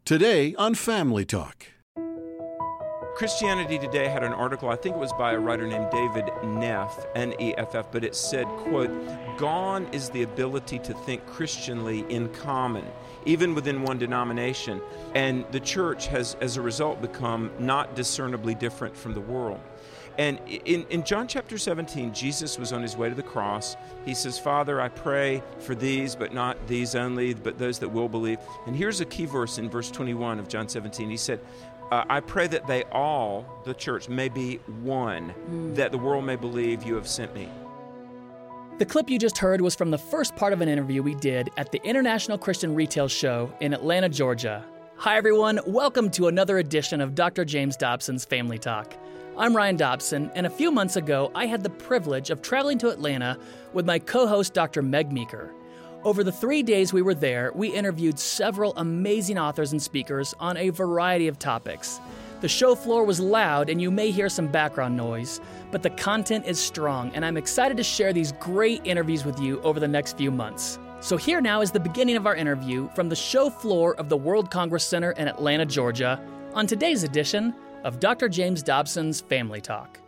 Today on Family Talk. Christianity Today had an article, I think it was by a writer named David Neff, N-E-F-F, but it said, quote, "Gone is the ability to think Christianly in common, even within one denomination, and the church has, as a result, become not discernibly different from the world." And in John chapter 17, Jesus was on his way to the cross. He says, "Father, I pray for these, but not these only, but those that will believe." And here's a key verse in verse 21 of John 17. He said, "I pray that they all, the church, may be one, that the world may believe you have sent me." The clip you just heard was from the first part of an interview we did at the International Christian Retail Show in Atlanta, Georgia. Hi everyone, welcome to another edition of Dr. James Dobson's Family Talk. I'm Ryan Dobson, and a few months ago, I had the privilege of traveling to Atlanta with my co-host Dr. Meg Meeker. Over the 3 days we were there, we interviewed several amazing authors and speakers on a variety of topics. The show floor was loud, and you may hear some background noise, but the content is strong, and I'm excited to share these great interviews with you over the next few months. So here now is the beginning of our interview from the show floor of the World Congress Center in Atlanta, Georgia, on today's edition of Dr. James Dobson's Family Talk.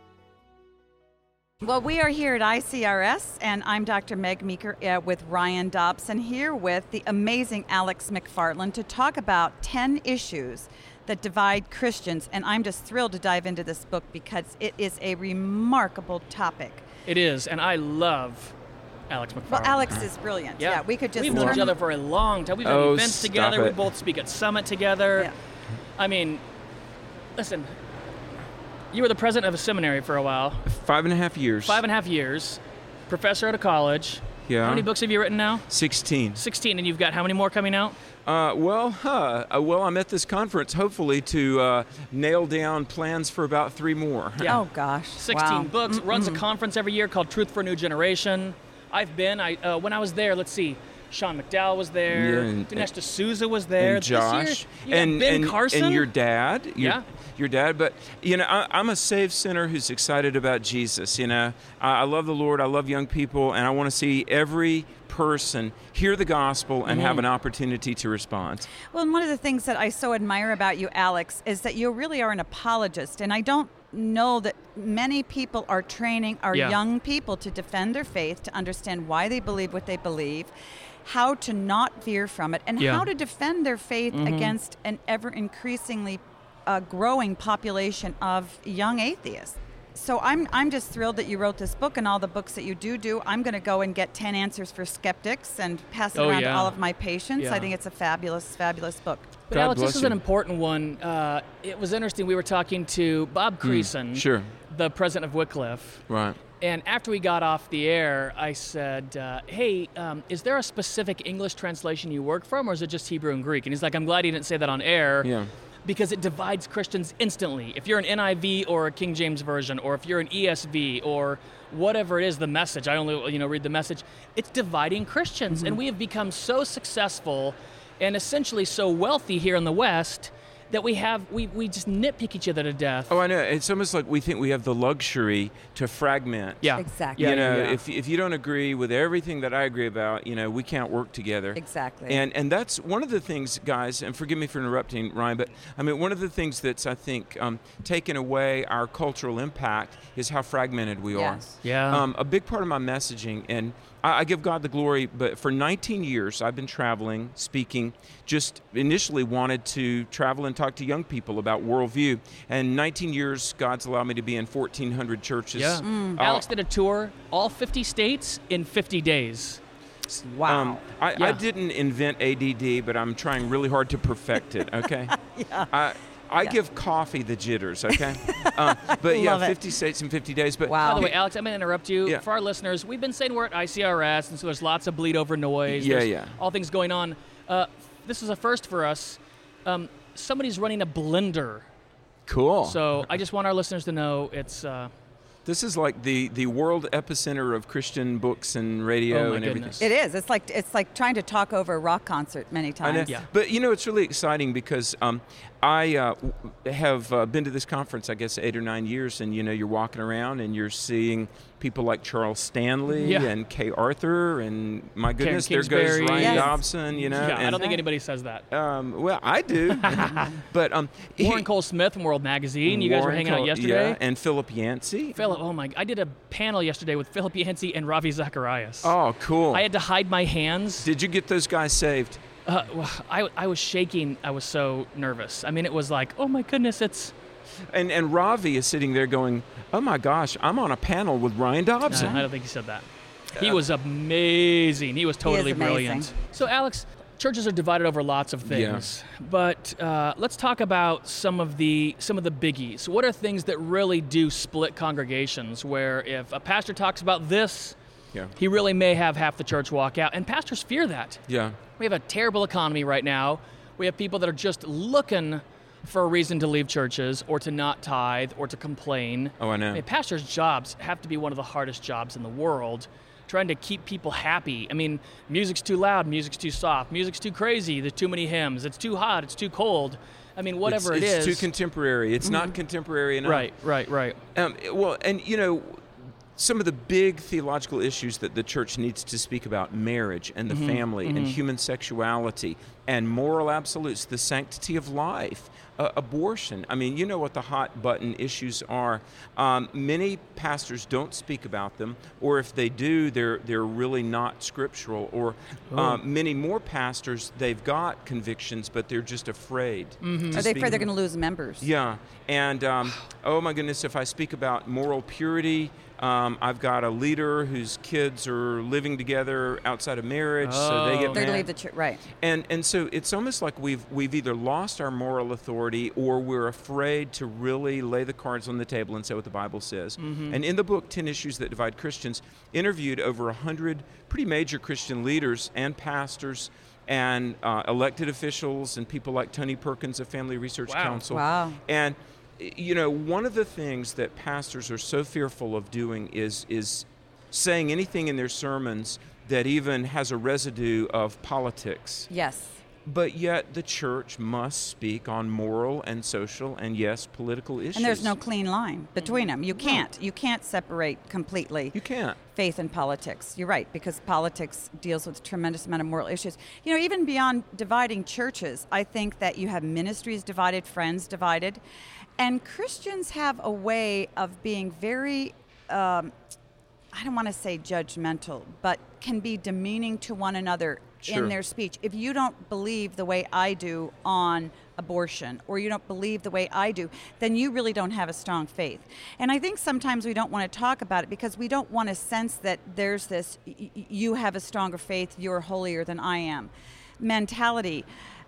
Well, we are here at ICRS, and I'm Dr. Meg Meeker with Ryan Dobson, here with the amazing Alex McFarland to talk about 10 issues that divide Christians, and I'm just thrilled to dive into this book because it is a remarkable topic. It is, and I love Alex McFarland. Well, Alex is brilliant. Yeah, we could just We've known each other for a long time. We've done events together. We both speak at Summit together. Yeah. I mean, listen, you were the president of a seminary for a while. 5.5 years. 5.5 years. Professor at a college. Yeah. How many books have you written now? 16. 16, and you've got how many more coming out? Well, I'm at this conference, hopefully, to nail down plans for about 3 more. Yeah. Oh, gosh. 16 books. Runs a conference every year called Truth for a New Generation. I've been. When I was there, let's see, Sean McDowell was there. Yeah, Dinesh D'Souza was there. And Josh. And Ben Carson. And your dad. Your dad. But, I'm a saved sinner who's excited about Jesus. I love the Lord. I love young people. And I want to see every person hear the gospel and have an opportunity to respond. Well, and one of the things that I so admire about you, Alex, is that you really are an apologist. And I don't know that many people are training our young people to defend their faith, to understand why they believe what they believe, how to not veer from it, and how to defend their faith against an ever-increasingly growing population of young atheists. So I'm just thrilled that you wrote this book, and all the books that you do. I'm going to go and get 10 answers for skeptics and pass it around to all of my patients. Yeah. I think it's a fabulous, fabulous book. But Alex, this is an important one. It was interesting. We were talking to Bob Creason, the president of Wycliffe. Right. And after we got off the air, I said, hey, is there a specific English translation you work from, or is it just Hebrew and Greek? And he's like, I'm glad he didn't say that on air. Yeah. Because it divides Christians instantly. If you're an NIV or a King James Version, or if you're an ESV, or whatever it is, the Message, I only read the Message, it's dividing Christians. And we have become so successful and essentially so wealthy here in the West that we just nitpick each other to death. Oh, I know. It's almost like we think we have the luxury to fragment. Yeah. Exactly. If you don't agree with everything that I agree about, we can't work together. Exactly. And that's one of the things, guys, and forgive me for interrupting, Ryan, but one of the things that's, I think, taken away our cultural impact is how fragmented we are. Yes. Yeah. A big part of my messaging, and I give God the glory, but for 19 years I've been traveling, speaking, just initially wanted to travel and talk to young people about worldview. And 19 years, God's allowed me to be in 1,400 churches. Yeah. Alex did a tour, all 50 states in 50 days. Wow. I didn't invent ADD, but I'm trying really hard to perfect it, okay? I give coffee the jitters, okay? But 50 states in 50 days. But wow. By the way, Alex, I'm going to interrupt you. Yeah. For our listeners, we've been saying we're at ICRS, and so there's lots of bleed over noise. Yeah. All things going on. This is a first for us. Somebody's running a blender. Cool. So I just want our listeners to know it's... This is like the world epicenter of Christian books and radio and everything. Goodness. It is. It's like trying to talk over a rock concert many times. I know. Yeah. But it's really exciting because I have been to this conference, I guess, 8 or 9 years, and you're walking around and you're seeing people like Charles Stanley and Kay Arthur, and my goodness, there goes Ryan Dobson. Yeah, and, I don't think anybody says that. Well, I do. But Warren Cole Smith from World Magazine. You guys were hanging out yesterday. Yeah, and Philip Yancey. Oh my! I did a panel yesterday with Philip Yancey and Ravi Zacharias. Oh, cool! I had to hide my hands. Did you get those guys saved? I was shaking. I was so nervous. I mean, it was like, oh my goodness, it's. And Ravi is sitting there going, oh my gosh, I'm on a panel with Ryan Dobson. I don't think he said that. He was amazing. He was totally brilliant. So, Alex, churches are divided over lots of things, but let's talk about some of the biggies. What are things that really do split congregations? Where if a pastor talks about this, he really may have half the church walk out, and pastors fear that. Yeah. We have a terrible economy right now. We have people that are just looking for a reason to leave churches or to not tithe or to complain. Oh, I know. I mean, pastors' jobs have to be one of the hardest jobs in the world, trying to keep people happy. I mean, music's too loud, music's too soft, music's too crazy, there's too many hymns, it's too hot, it's too cold. I mean, whatever it is. It's too contemporary. It's not contemporary enough. Right. Well, and some of the big theological issues that the church needs to speak about, marriage and the family and human sexuality and moral absolutes, the sanctity of life, abortion. I mean, you know what the hot button issues are. Many pastors don't speak about them, or if they do, they're really not scriptural. Or many more pastors, they've got convictions, but they're just afraid. Are they afraid they're going to lose members? Yeah, and oh my goodness, if I speak about moral purity, I've got a leader whose kids are living together outside of marriage, so they get They're mad. to leave the church, right? And so it's almost like we've either lost our moral authority or we're afraid to really lay the cards on the table and say what the Bible says. And in the book 10 Issues That Divide Christians, interviewed over 100 pretty major Christian leaders and pastors and elected officials and people like Tony Perkins of Family Research Council. Wow. And one of the things that pastors are so fearful of doing is saying anything in their sermons that even has a residue of politics. Yes. But yet the church must speak on moral and social and, yes, political issues. And there's no clean line between them. You can't. You can't separate completely. You can't. Faith and politics. You're right, because politics deals with a tremendous amount of moral issues. Even beyond dividing churches, I think that you have ministries divided, friends divided. And Christians have a way of being very, I don't want to say judgmental, but can be demeaning to one another in their speech. If you don't believe the way I do on abortion, or you don't believe the way I do, then you really don't have a strong faith. And I think sometimes we don't want to talk about it because we don't want to sense that there's this, you have a stronger faith, you're holier than I am mentality.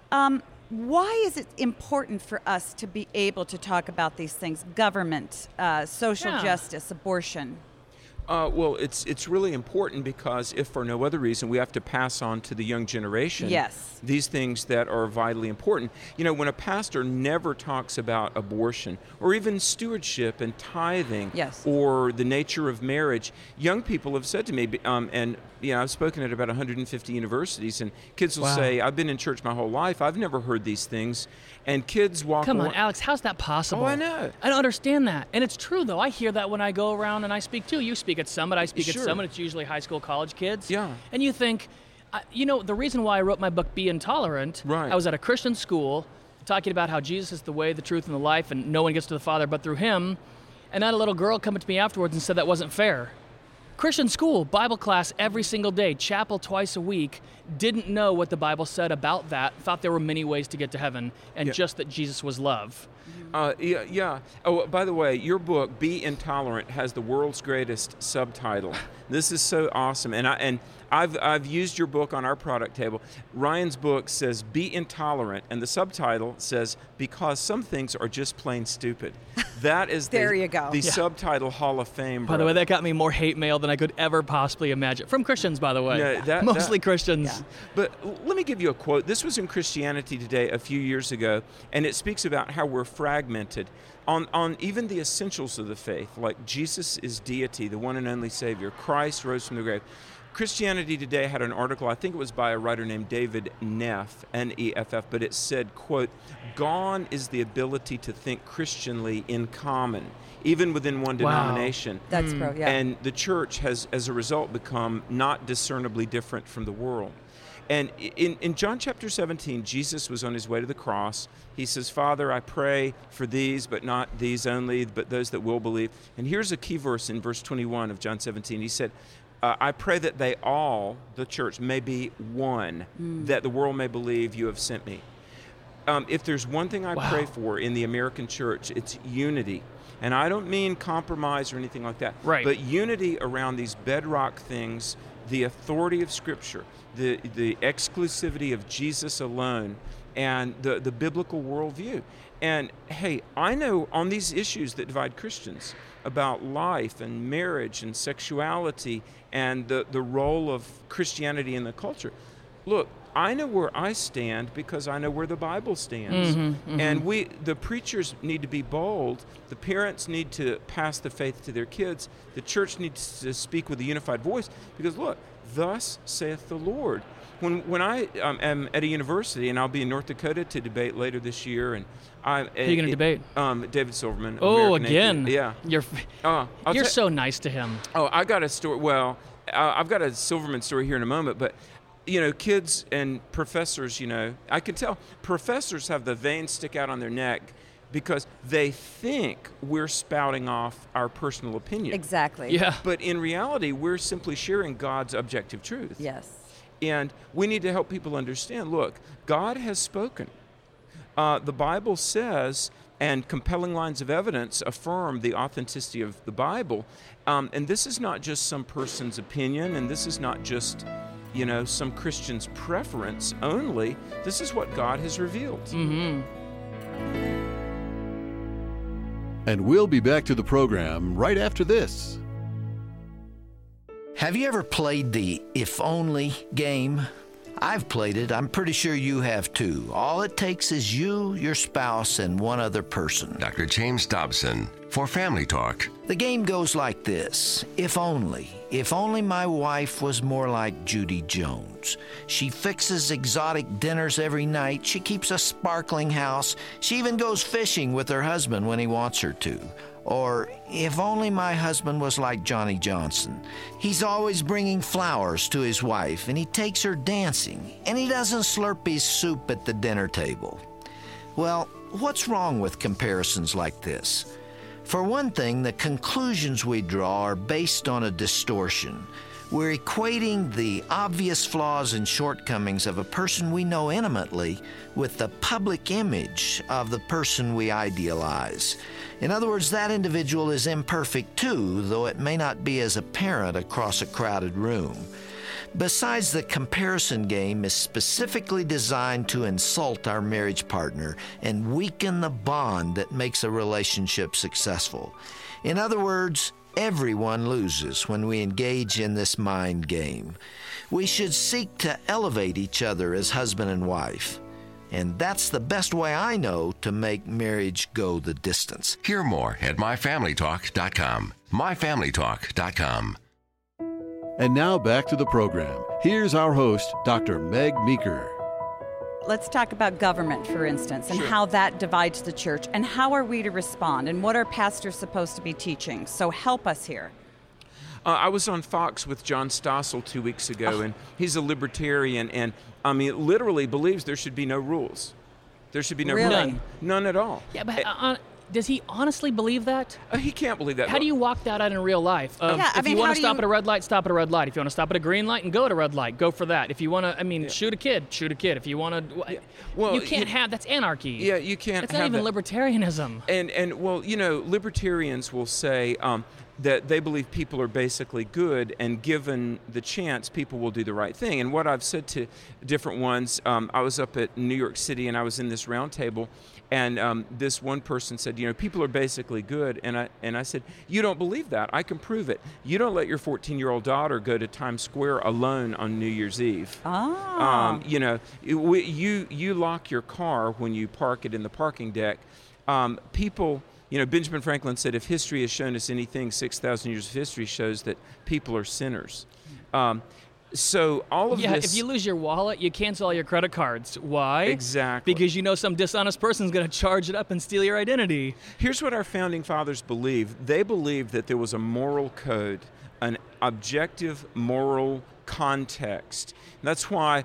Why is it important for us to be able to talk about these things? Government, social justice, abortion. Well, it's really important because if for no other reason, we have to pass on to the young generation these things that are vitally important. When a pastor never talks about abortion or even stewardship and tithing or the nature of marriage, young people have said to me, and I've spoken at about 150 universities, and kids will say, I've been in church my whole life, I've never heard these things. And kids walk Come on, Alex, how's that possible? Oh, I know. I don't understand that. And it's true, though. I hear that when I go around and I speak, too. You speak at Summit, I speak at Summit. It's usually high school, college kids. Yeah. And you think, the reason why I wrote my book, Be Intolerant, I was at a Christian school talking about how Jesus is the way, the truth, and the life, and no one gets to the Father but through him. And I had a little girl come up to me afterwards and said that wasn't fair. Christian school, Bible class every single day, chapel twice a week, didn't know what the Bible said about that, thought there were many ways to get to heaven, and just that Jesus was love. Oh, by the way, your book, Be Intolerant, has the world's greatest subtitle. This is so awesome. And I've used your book on our product table. Ryan's book says, Be Intolerant, and the subtitle says, Because Some Things Are Just Plain Stupid. That is the subtitle Hall of Fame. By the way, that got me more hate mail than I could ever possibly imagine. From Christians, by the way. Mostly Christians. Yeah. But let me give you a quote. This was in Christianity Today a few years ago, and it speaks about how we're fragmented on even the essentials of the faith, like Jesus is deity, the one and only Savior. Christ rose from the grave. Christianity Today had an article, I think it was by a writer named David Neff, N-E-F-F, but it said, quote, "Gone is the ability to think Christianly in common, even within one denomination." That's yeah. And the church has, as a result, become not discernibly different from the world. And in John chapter 17, Jesus was on his way to the cross. He says, "Father, I pray for these, but not these only, but those that will believe." And here's a key verse in verse 21 of John 17. He said, "I pray that they all, the church, may be one, that the world may believe you have sent me." If there's one thing I pray for in the American church, it's unity. And I don't mean compromise or anything like that, right, but unity around these bedrock things, the authority of Scripture, the exclusivity of Jesus alone, and the biblical worldview. And hey, I know on these issues that divide Christians about life and marriage and sexuality and the role of Christianity in the culture, look, I know where I stand because I know where the Bible stands. And the preachers need to be bold. The parents need to pass the faith to their kids. The church needs to speak with a unified voice because, look, thus saith the Lord. When I am at a university, and I'll be in North Dakota to debate later this year, and who are you going to debate? David Silverman. Oh, American again? Atheist. Yeah. You're so nice to him. Oh, I got a story. Well, I've got a Silverman story here in a moment, but kids and professors, I can tell professors have the veins stick out on their neck because they think we're spouting off our personal opinion. Exactly. Yeah. But in reality, we're simply sharing God's objective truth. Yes. And we need to help people understand, look, God has spoken. The Bible says, and compelling lines of evidence affirm the authenticity of the Bible. And this is not just some person's opinion, and this is not just some Christian's preference only. This is what God has revealed. And we'll be back to the program right after this. Have you ever played the if only game? I've played it. I'm pretty sure you have too. All it takes is you, your spouse, and one other person. Dr. James Dobson for Family Talk. The game goes like this. If only my wife was more like Judy Jones. She fixes exotic dinners every night. She keeps a sparkling house. She even goes fishing with her husband when he wants her to. Or, if only my husband was like Johnny Johnson. He's always bringing flowers to his wife, and he takes her dancing, and he doesn't slurp his soup at the dinner table. Well, what's wrong with comparisons like this? For one thing, the conclusions we draw are based on a distortion. We're equating the obvious flaws and shortcomings of a person we know intimately with the public image of the person we idealize. In other words, that individual is imperfect too, though it may not be as apparent across a crowded room. Besides, the comparison game is specifically designed to insult our marriage partner and weaken the bond that makes a relationship successful. In other words, everyone loses when we engage in this mind game. We should seek to elevate each other as husband and wife. And that's the best way I know to make marriage go the distance. Hear more at myfamilytalk.com. myfamilytalk.com. And now back to the program. Here's our host, Dr. Meg Meeker. Let's talk about government, for instance, and how that divides the church, and how are we to respond, and what are pastors supposed to be teaching? So help us here. I was on Fox with John Stossel 2 weeks ago, and he's a libertarian, and literally believes there should be no rules. There should be no rules. None at all. Yeah, but does he honestly believe that? He can't believe that. How do you walk that out in real life? If you want to stop at a red light, stop at a red light. If you want to stop at a green light and go at a red light, go for that. If you want to, shoot a kid, shoot a kid. If you want to, you can't have, that's anarchy. Yeah, you can't It's not even libertarianism. And libertarians will say that they believe people are basically good, and given the chance, people will do the right thing. And what I've said to different ones, I was up at New York City, and I was in this round table, and this one person said, people are basically good. And I said, you don't believe that. I can prove it. You don't let your 14-year-old daughter go to Times Square alone on New Year's Eve. You lock your car when you park it in the parking deck. People Benjamin Franklin said, if history has shown us anything, 6,000 years of history shows that people are sinners. So all of this... if you lose your wallet, you cancel all your credit cards. Why? Exactly. Because some dishonest person's going to charge it up and steal your identity. Here's what our founding fathers believed. They believed that there was a moral code, an objective moral context. That's why,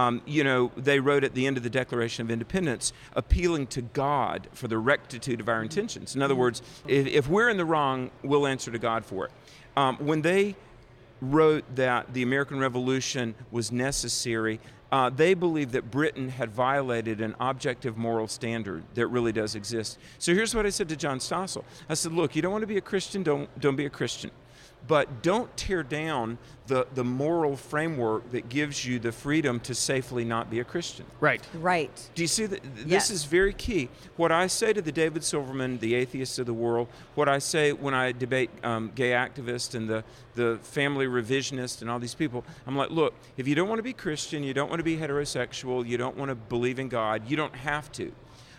they wrote at the end of the Declaration of Independence, appealing to God for the rectitude of our intentions. In other words, if we're in the wrong, we'll answer to God for it. When they wrote that the American Revolution was necessary, they believed that Britain had violated an objective moral standard that really does exist. So here's what I said to John Stossel. I said, look, you don't want to be a Christian, don't be a Christian. But don't tear down the moral framework that gives you the freedom to safely not be a Christian. Right. Do you see that? Yes. This is very key. What I say to the David Silverman, the atheists of the world, what I say when I debate gay activists and the family revisionists and all these people, I'm like, look, if you don't want to be Christian, you don't want to be heterosexual, you don't want to believe in God, you don't have to.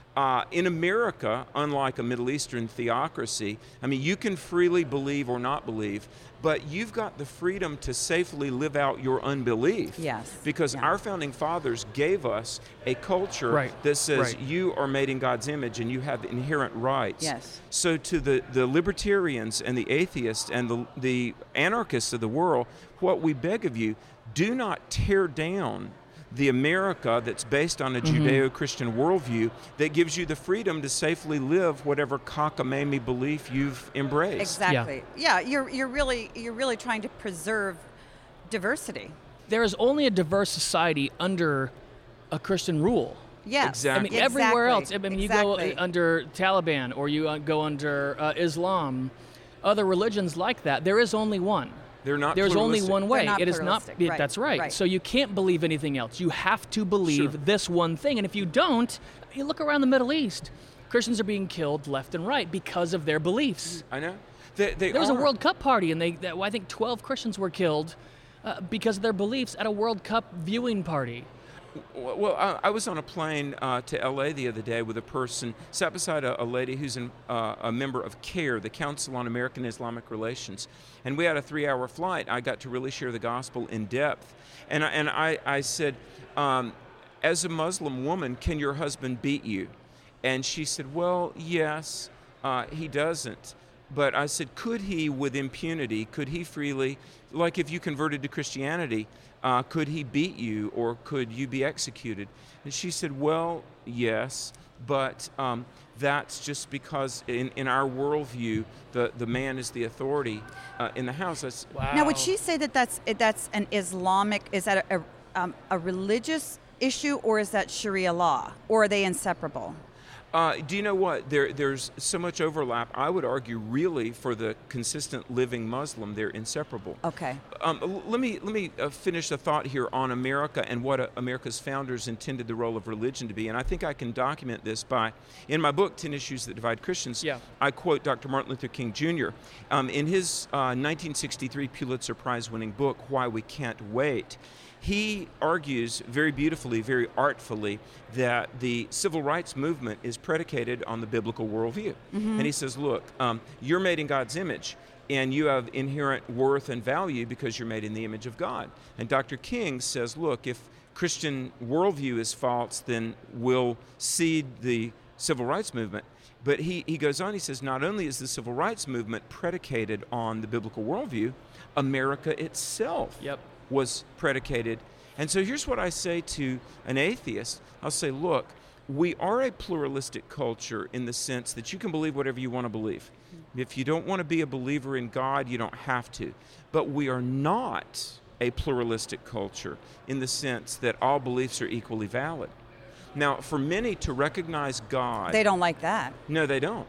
In America, unlike a Middle Eastern theocracy, you can freely believe or not believe, but you've got the freedom to safely live out your unbelief. Yes. Because our founding fathers gave us a culture that says you are made in God's image and you have inherent rights. Yes. So to the libertarians and the atheists and the anarchists of the world, what we beg of you, do not tear down the America that's based on a Judeo-Christian worldview that gives you the freedom to safely live whatever cockamamie belief you've embraced. Exactly. Yeah, you're really trying to preserve diversity. There is only a diverse society under a Christian rule. Yes. Exactly. Everywhere else. You go Exactly. under Taliban or you go under Islam, other religions like that. There is only one. There's only one way. It is not. Right. That's right. So you can't believe anything else. You have to believe this one thing. And if you don't, you look around the Middle East. Christians are being killed left and right because of their beliefs. I know. There was a World Cup party, and I think 12 Christians were killed because of their beliefs at a World Cup viewing party. Well, I was on a plane to L.A. the other day with a person, sat beside a lady who's a member of CARE, the Council on American Islamic Relations, and we had a 3-hour flight. I got to really share the gospel in depth, and I said, as a Muslim woman, can your husband beat you? And she said, well, yes, he doesn't. But I said, could he, with impunity, could he freely, like if you converted to Christianity, could he beat you or could you be executed? And she said, well, yes, but that's just because in our worldview, the man is the authority in the house. Wow. Now, would she say that that's an Islamic, is that a religious issue, or is that Sharia law, or are they inseparable? Do you know what? There's so much overlap. I would argue, really, for the consistent living Muslim, they're inseparable. Okay. Let me finish a thought here on America and what America's founders intended the role of religion to be. And I think I can document this in my book, 10 Issues That Divide Christians, I quote Dr. Martin Luther King Jr. In his 1963 Pulitzer Prize-winning book, Why We Can't Wait. He argues very beautifully, very artfully, that the civil rights movement is predicated on the biblical worldview. And he says, look, you're made in God's image, and you have inherent worth and value because you're made in the image of God. And Dr. King says, look, if Christian worldview is false, then we'll cede the civil rights movement. But he goes on, he says, not only is the civil rights movement predicated on the biblical worldview, America itself was predicated. And so here's what I say to an atheist. I'll say, look, we are a pluralistic culture in the sense that you can believe whatever you want to believe. If you don't want to be a believer in God, you don't have to. But we are not a pluralistic culture in the sense that all beliefs are equally valid. Now, for many to recognize God... They don't like that. No, they don't.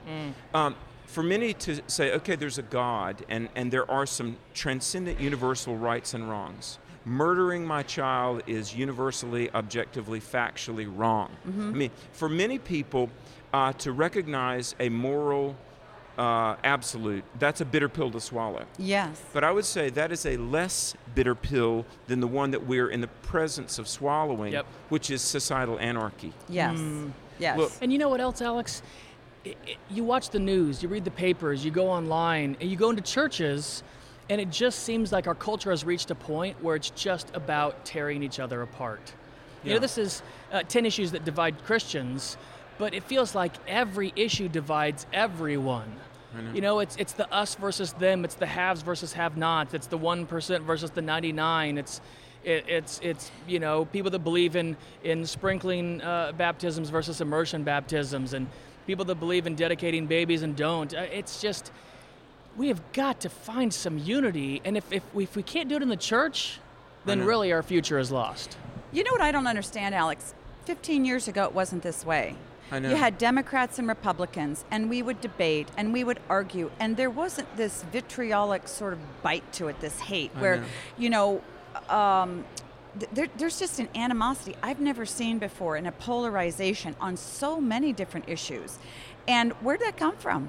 For many to say, okay, there's a God, and there are some transcendent universal rights and wrongs. Murdering my child is universally, objectively, factually wrong. I mean, for many people, to recognize a moral absolute, that's a bitter pill to swallow. Yes. But I would say that is a less bitter pill than the one that we're in the presence of swallowing, which is societal anarchy. Yes. Yes. Look, and you know what else, Alex? you watch the news, you read the papers, you go online, and you go into churches, and it just seems like our culture has reached a point where it's just about tearing each other apart. You know, this is 10 issues that divide Christians, but it feels like every issue divides everyone. You know, it's the us versus them, it's the haves versus have-nots, it's the 1% versus the 99, it's you know, people that believe in sprinkling baptisms versus immersion baptisms, and people that believe in dedicating babies and don't. It's just, we have got to find some unity, and if we can't do it in the church, then really our future is lost. You know what I don't understand, Alex? 15 years ago, it wasn't this way. I know. You had Democrats and Republicans, and we would debate, and we would argue, and there wasn't this vitriolic sort of bite to it, this hate, where, you know, there's just an animosity I've never seen before, and a polarization on so many different issues. And where did that come from?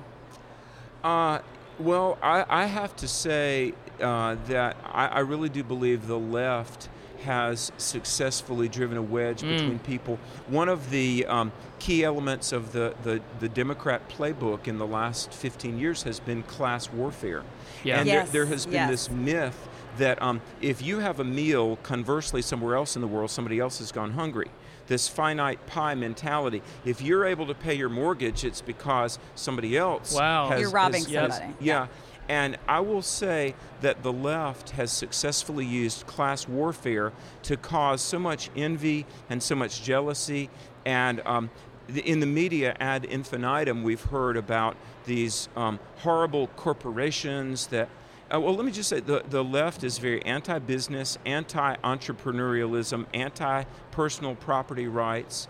Well, I have to say that I really do believe the left has successfully driven a wedge between people. One of the key elements of the Democrat playbook in the last 15 years has been class warfare. Yeah. And Yes, there has been yes. this myth that if you have a meal, conversely, somewhere else in the world, somebody else has gone hungry. This finite pie mentality. If you're able to pay your mortgage, it's because somebody else has... You're robbing somebody. Yeah. And I will say that the left has successfully used class warfare to cause so much envy and so much jealousy. And in the media ad infinitum, we've heard about these horrible corporations that... well, let me just say, the left is very anti-business, anti-entrepreneurialism, anti-personal property rights.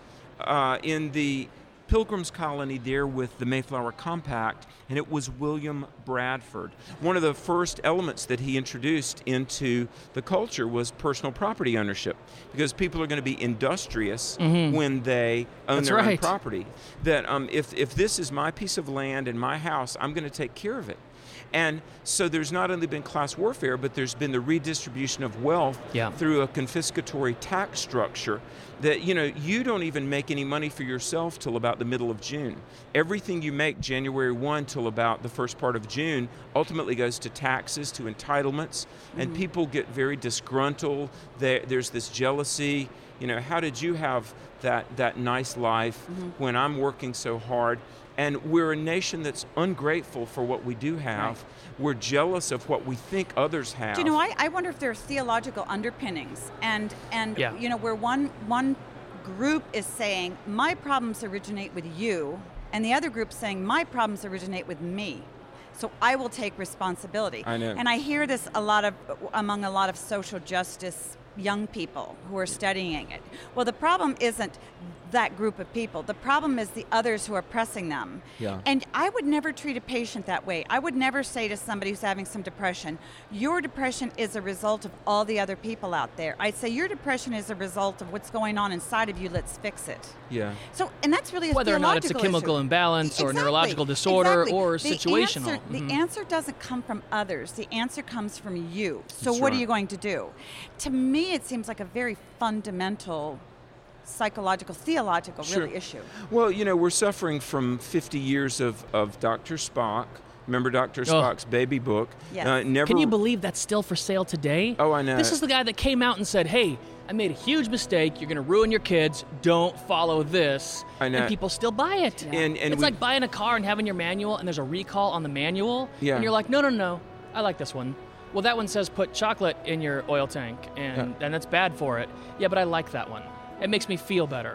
In the Pilgrims colony there with the Mayflower Compact, and it was William Bradford. One of the first elements that he introduced into the culture was personal property ownership, because people are going to be industrious when they own their own property. That if this is my piece of land and my house, I'm going to take care of it. And so there's not only been class warfare, but there's been the redistribution of wealth through a confiscatory tax structure that, you know, you don't even make any money for yourself till about the middle of June. Everything you make January 1 till about the first part of June ultimately goes to taxes, to entitlements, and people get very disgruntled. There's this jealousy. You know, how did you have that nice life when I'm working so hard? And we're a nation that's ungrateful for what we do have. Right. We're jealous of what we think others have. Do you know, I wonder if there are theological underpinnings, and you know, where one group is saying, my problems originate with you, and the other group saying, my problems originate with me. So I will take responsibility. I know. And I hear this among a lot of social justice young people who are studying it. Well, the problem isn't that group of people. The problem is the others who are pressing them. Yeah. And I would never treat a patient that way. I would never say to somebody who's having some depression, your depression is a result of all the other people out there. I'd say your depression is a result of what's going on inside of you. Let's fix it. Yeah. So, and that's really a whether or not it's a theological chemical issue. imbalance or neurological disorder or situational. The answer doesn't come from others. The answer comes from you. So That's what right. are you going to do? To me, it seems like a very fundamental psychological, theological really issue. Well, you know, we're suffering from 50 years of Dr. Spock. Remember Dr. Spock's baby book? Yes. Can you believe that's still for sale today? Oh, I know. This is the guy that came out and said, hey, I made a huge mistake. You're going to ruin your kids. Don't follow this. I know. And people still buy it. Yeah. And it's like buying a car and having your manual, and there's a recall on the manual. Yeah. And you're like, no, I like this one. Well, that one says put chocolate in your oil tank, and that's bad for it. Yeah, but I like that one. It makes me feel better.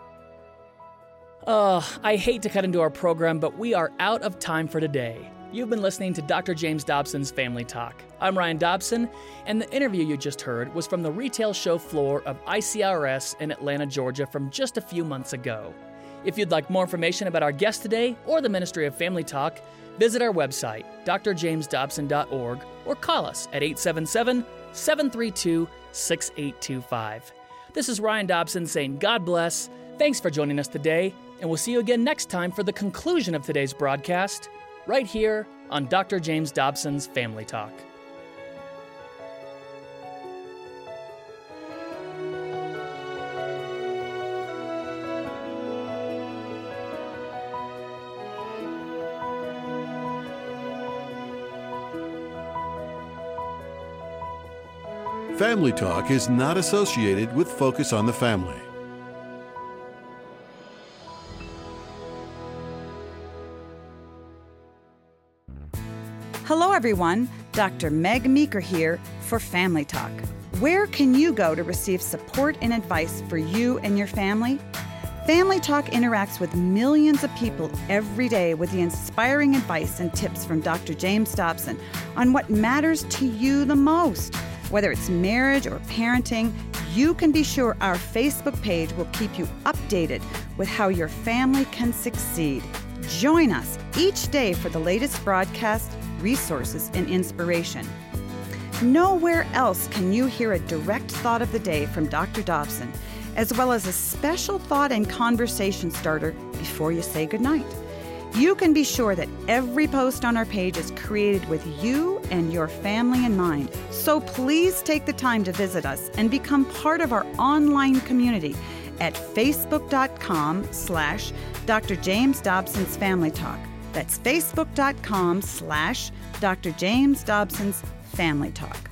I hate to cut into our program, but we are out of time for today. You've been listening to Dr. James Dobson's Family Talk. I'm Ryan Dobson, and the interview you just heard was from the retail show floor of ICRS in Atlanta, Georgia from just a few months ago. If you'd like more information about our guest today or the Ministry of Family Talk, visit our website, drjamesdobson.org, or call us at 877-732-6825. This is Ryan Dobson saying God bless. Thanks for joining us today, and we'll see you again next time for the conclusion of today's broadcast, right here on Dr. James Dobson's Family Talk. Family Talk is not associated with Focus on the Family. Hello, everyone. Dr. Meg Meeker here for Family Talk. Where can you go to receive support and advice for you and your family? Family Talk interacts with millions of people every day with the inspiring advice and tips from Dr. James Dobson on what matters to you the most. Whether it's marriage or parenting, you can be sure our Facebook page will keep you updated with how your family can succeed. Join us each day for the latest broadcast, resources, and inspiration. Nowhere else can you hear a direct thought of the day from Dr. Dobson, as well as a special thought and conversation starter before you say goodnight. You can be sure that every post on our page is created with you and your family in mind. So please take the time to visit us and become part of our online community at facebook.com/Dr. James Dobson's Family Talk. That's facebook.com/Dr. James Dobson's Family Talk.